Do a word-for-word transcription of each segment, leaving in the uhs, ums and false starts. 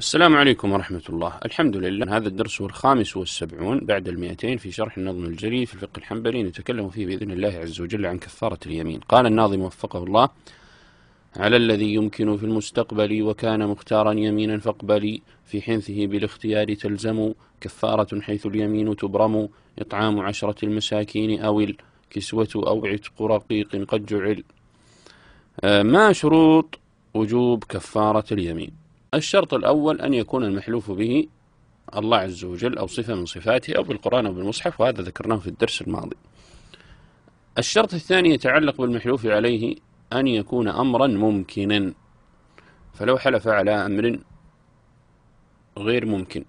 السلام عليكم ورحمة الله. الحمد لله، هذا الدرس هو الخامس والسبعون بعد المئتين في شرح النظم الجلي في الفقه الحنبلي، نتكلم فيه بإذن الله عز وجل عن كفارة اليمين. قال الناظم وفقه الله: على الذي يمكن في المستقبل وكان مختارا يمينا فاقبل، في حنثه بالاختيار تلزم، كفارة حيث اليمين تبرم، إطعام عشرة المساكين أو الكسوة أو عتق رقيق قد جعل. آه ما شروط وجوب كفارة اليمين؟ الشرط الأول أن يكون المحلوف به الله عز وجل أو صفة من صفاته أو بالقرآن أو بالمصحف، وهذا ذكرناه في الدرس الماضي. الشرط الثاني يتعلق بالمحلوف عليه أن يكون أمرا ممكنا، فلو حلف على أمر غير ممكن،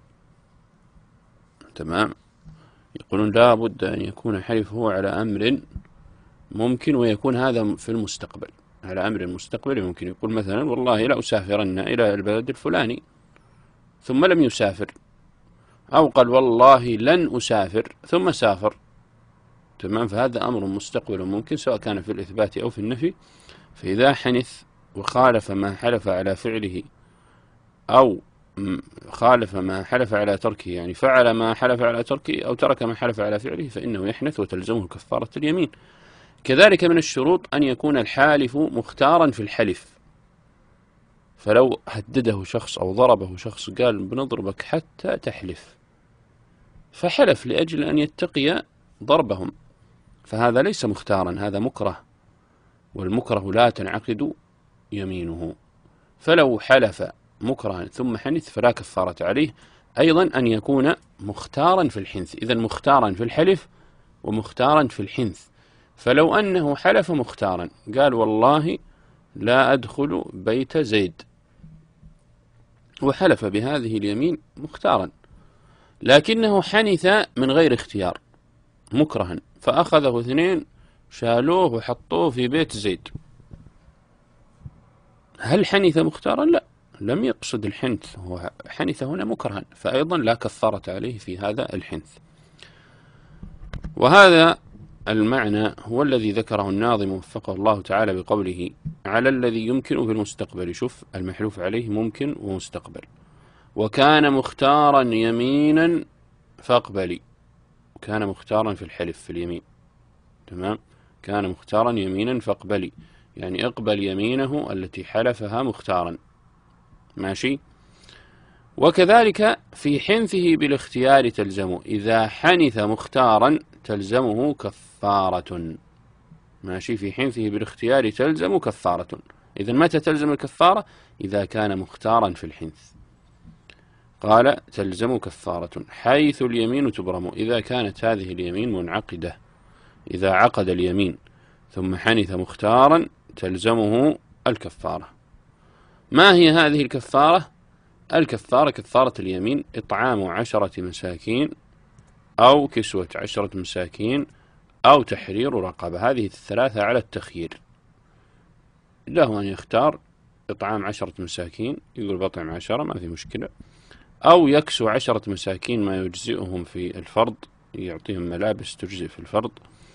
تمام، يقولون لا بد أن يكون حلفه على أمر ممكن، ويكون هذا في المستقبل، على أمر المستقبل ممكن. يقول مثلا والله لا أسافرن إلى البلد الفلاني، ثم لم يسافر، أو قال والله لن أسافر ثم سافر، تمام، فهذا أمر مستقبل ممكن سواء كان في الإثبات أو في النفي. فإذا حنث وخالف ما حلف على فعله أو خالف ما حلف على تركه، يعني فعل ما حلف على تركه أو ترك ما حلف على فعله، فإنه يحنث وتلزمه كفارة اليمين. كذلك من الشروط أن يكون الحالف مختارا في الحلف، فلو هدده شخص أو ضربه شخص قال بنضربك حتى تحلف، فحلف لأجل أن يتقي ضربهم، فهذا ليس مختارا، هذا مكره، والمكره لا تنعقد يمينه. فلو حلف مكرها ثم حنث فلا كفارة عليه. أيضا أن يكون مختارا في الحنث، إذن مختارا في الحلف ومختارا في الحنث. فلو أنه حلف مختارا قال والله لا أدخل بيت زيد، وحلف بهذه اليمين مختارا، لكنه حنث من غير اختيار مكرها، فأخذه اثنين شالوه وحطوه في بيت زيد، هل حنث مختارا؟ لا، لم يقصد الحنث، هو حنث هنا مكرها، فأيضا لا كفارة عليه في هذا الحنث. وهذا المعنى هو الذي ذكره الناظم وفقه الله تعالى بقوله على الذي يمكن في المستقبل. شوف، المحلوف عليه ممكن ومستقبل، وكان مختارا يمينا فاقبلي، كان مختارا في الحلف في اليمين، تمام، كان مختارا يمينا فاقبلي، يعني اقبل يمينه التي حلفها مختارا، ماشي. وكذلك في حنثه بالاختيار تلزمه، إذا حنث مختارا تلزمه كفارة، ماشي، في حنثه بالاختيار تلزم كفارة. إذا متى تلزم الكفارة؟ إذا كان مختارا في الحنث، قال تلزم كفارة حيث اليمين تبرم، إذا كانت هذه اليمين منعقدة، إذا عقد اليمين ثم حنث مختارا تلزمه الكفارة. ما هي هذه الكفارة؟ الكفارة كفارة اليمين إطعام عشرة مساكين أو كسوة عشرة مساكين أو تحرير رقبة، هذه الثلاثة على التخيير، له أن يختار إطعام عشرة مساكين، يقول بطعم عشرة ما في مشكلة، أو يكسو عشرة مساكين ما يجزئهم في الفرض، يعطيهم ملابس تجزئ في الفرض،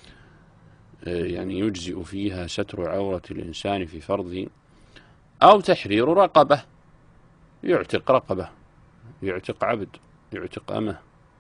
يعني يجزئ فيها ستر عورة الإنسان في فرضه، أو تحرير رقبة، يعتق رقبة، يعتق عبد، يعتق أمه.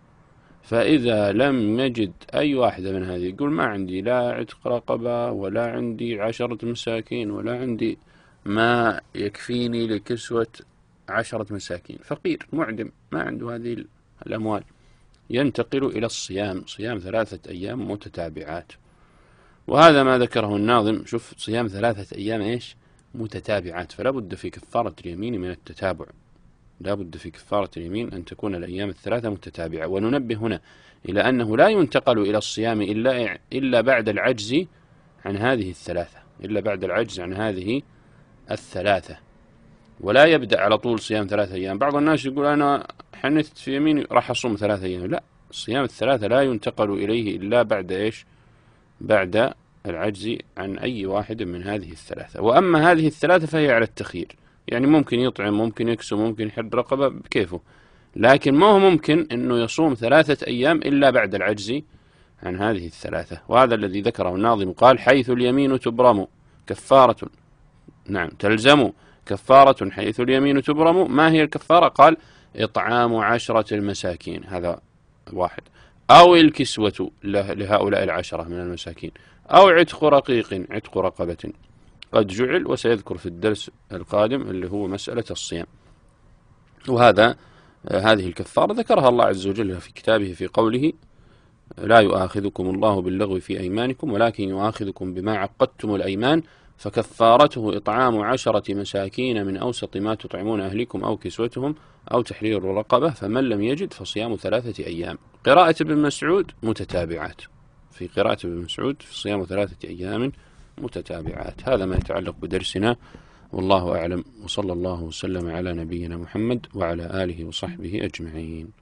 فإذا لم يجد أي واحدة من هذه، يقول ما عندي لا عتق رقبة ولا عندي عشرة مساكين ولا عندي ما يكفيني لكسوة عشرة مساكين، فقير معدم ما عنده هذه الأموال، ينتقل إلى الصيام، صيام ثلاثة أيام متتابعات. وهذا ما ذكره الناظم، شوف، صيام ثلاثة أيام إيش؟ متتابعات، فلا بد في كفارة اليمين من التتابع، لا بد في كفارة اليمين أن تكون الأيام الثلاثة متتابعة. وننبه هنا إلى أنه لا ينتقل إلى الصيام إلا إلا بعد العجز عن هذه الثلاثة، إلا بعد العجز عن هذه الثلاثة، ولا يبدأ على طول صيام ثلاثة أيام. بعض الناس يقول أنا حنثت في يميني راح أصوم ثلاثة أيام، لا، الصيام الثلاثة لا ينتقل إليه إلا بعد إيش؟ بعد العجز عن أي واحد من هذه الثلاثة. وأما هذه الثلاثة فهي على التخيير، يعني ممكن يطعم، ممكن يكسو، ممكن يحد رقبة بكيفه، لكن ما هو ممكن أنه يصوم ثلاثة أيام إلا بعد العجز عن هذه الثلاثة. وهذا الذي ذكره الناظم، قال حيث اليمين تبرم كفارة، نعم، تلزم كفارة حيث اليمين تبرم. ما هي الكفارة؟ قال إطعام عشرة المساكين، هذا واحد، أو الكسوة لهؤلاء العشرة من المساكين، أو عتق رقيق، عتق رقبة قد جعل، وسيذكر في الدرس القادم اللي هو مسألة الصيام. وهذا هذه الكفارة ذكرها الله عز وجل في كتابه في قوله لا يؤاخذكم الله باللغو في أيمانكم ولكن يؤاخذكم بما عقدتم الأيمان فكفارته إطعام عشرة مساكين من أوسط ما تطعمون أهلكم أو كسوتهم أو تحرير رقبة فمن لم يجد فصيام ثلاثة أيام. قراءة ابن مسعود متتابعات، في قراءة ابن مسعود في صيام ثلاثة أيام متتابعات. هذا ما يتعلق بدرسنا، والله أعلم، وصلى الله وسلم على نبينا محمد وعلى آله وصحبه أجمعين.